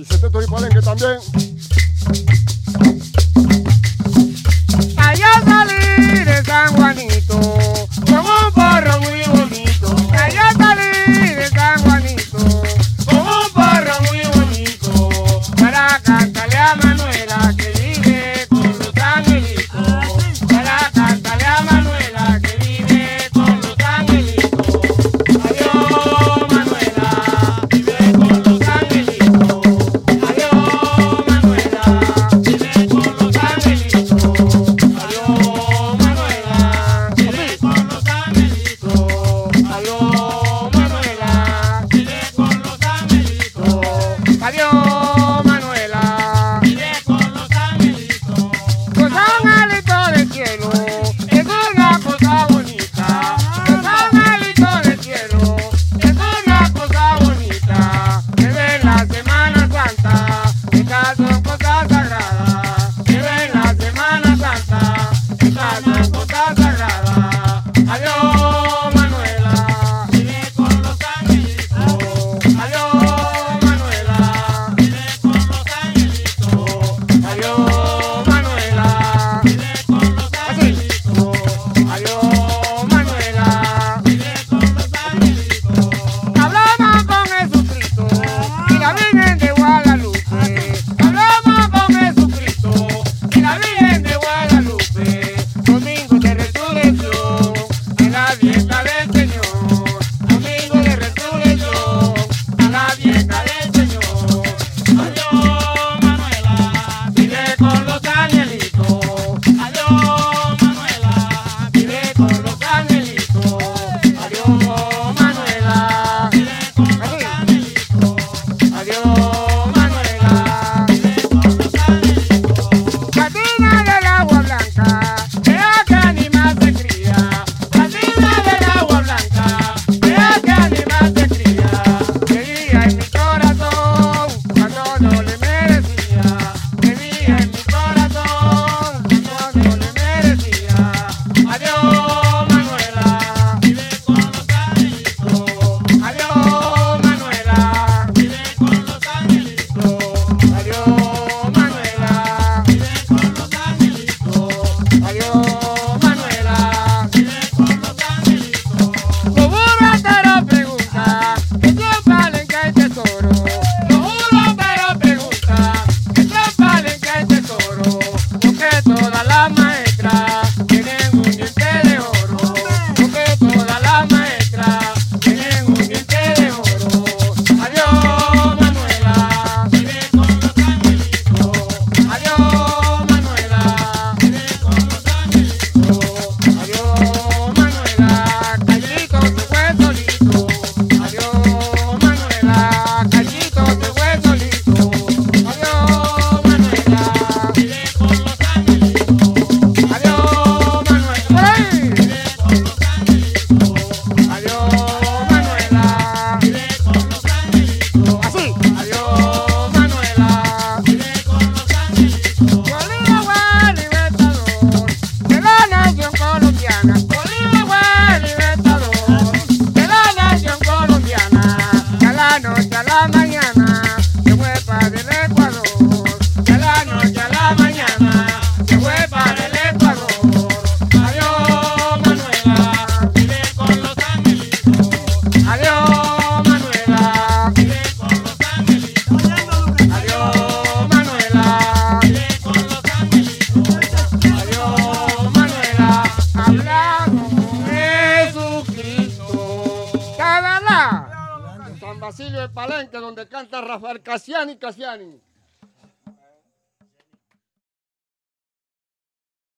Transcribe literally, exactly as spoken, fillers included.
Y se te estoy palenque también. Allá salí de San Juanito con un porro muy bonito. Allá salí de San Juanito con un porro muy bonito para cantarle a Manuela que vive con los angelitos. Para cantarle a Manuela que vive con los angelitos. Adiós Manuela, vive con los angelitos. Adiós Manuela, vive con los angelitos. Adiós Manuela, vive con los angelitos. Adiós Manuela, vive con los angelitos. Adiós Manuela, vive con los angelitos. Los angelitos del cielo es una cosa bonita. Los angelitos del cielo es una cosa bonita. Que ven la Semana Santa, estas son cosas sagradas. Que ven la Semana Santa, estas son cosas sagradas. Adiós Manuela, vive con los angelitos. Adiós Manuela, vive con los angelitos. Adiós Manuela, vive con los angelitos. Adiós Manuela, vive con los angelitos. Hablamos con Jesucristo y la Virgen de Guadalupe. Hablamos con Jesucristo y la Virgen de Guadalupe. Domingo de resurrección, en la fiesta del Señor. Domingo de resurrección, en la fiesta del Señor. Adiós Manuela, vive con los angelitos. Adiós Manuela, vive con los angelitos. Adiós Manuela, vive con los angelitos. Adiós Manuela, vive con los angelitos. Catina del agua blanca, vea que animal se cría. Catina del agua blanca, vea que animal se cría. Quería en mi corazón cuando no le merecía. Quería en mi corazón cuando no le merecía. Adiós Manuela, vive con los angelitos. Adiós Manuela, vive con los angelitos. Adiós Manuela, vive con los angelitos. Adiós Manuela, vive con los angelitos. Lo juro pero pregunta, que siempre Palenque hay tesoro. Lo juro pero pregunta, que siempre Palenque hay tesoro. Porque todas las maestras tienen un diente de oro. Porque todas las maestras tienen un diente de oro. Adiós Manuela, vive con los angelitos. Adiós Manuela, vive con los angelitos. Adiós Manuela, Callito se fue solito. Adiós Manuela, Callito se fue solito. Adiós Manuela, vive con los angelitos. Adiós Manuela, vive con los angelitos. Adiós Manuela, vive con los angelitos. Así. Adiós Manuela, vive con los angelitos. Bolívar fue libertador de la nación colombiana. Bolívar fue libertador de la nación colombiana. Que a la noche a la mañana se fue para el Ecuador. Que a la noche a la mañana se fue para el Ecuador. Adiós Manuela, vive con los angelitos. Adiós Manuela, vive con los angelitos. Adiós Manuela, vive con los angelitos. Adiós Manuela, habla con Jesucristo. ¡Cágala! San Basilio de Palenque, donde canta Rafael Casiani Casiani.